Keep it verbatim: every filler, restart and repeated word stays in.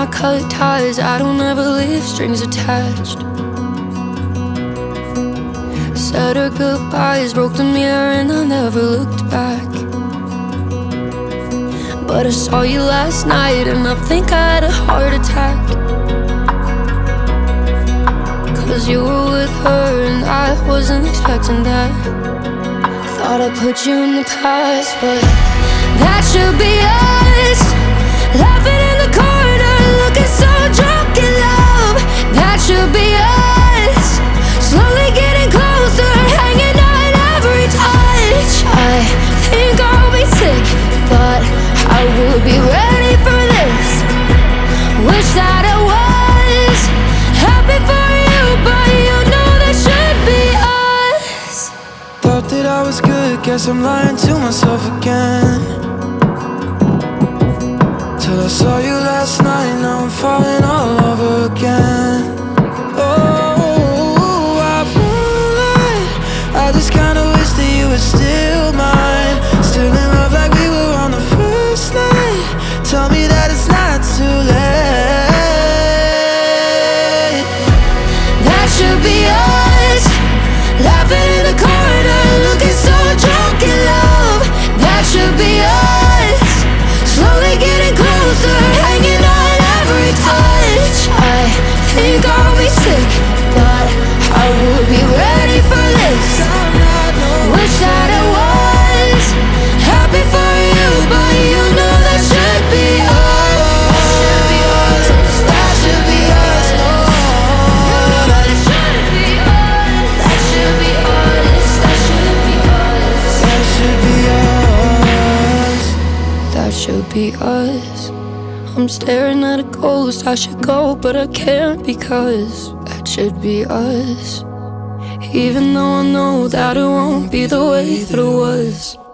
I cut ties, I don't ever leave strings attached. Said our goodbyes, broke the mirror and I never looked back. But I saw you last night and I think I had a heart attack. Cause you were with her and I wasn't expecting that. Thought I put you in the past, but that should be us. Laughing in the corner, looking so drunk in love. That should be us. Slowly getting closer, hanging on every touch. I think I'll be sick, but I would be ready for this. Wish that I was happy for you, but you know that should be us. Thought that I was good, guess I'm lying to myself again. Till I saw you last night, now I'm falling all over again. Oh, I won't lie, I just kinda wish that you were still mine. Still in love like we were on the first night. Tell me that it's not too late. That should be us. Laughing in the corner, looking so drunk in love. That should be us. Slowly getting closer, hanging on every touch. I think I'll be sick, but I would be ready for this. Wish that I was happy for you, but you know that should be us. That should be us. That should be us. That should be us. That should be us. That should be us. That should be us. I'm staring at a ghost. I should go, but I can't because that should be us. Even though I know that it won't be the way that it was.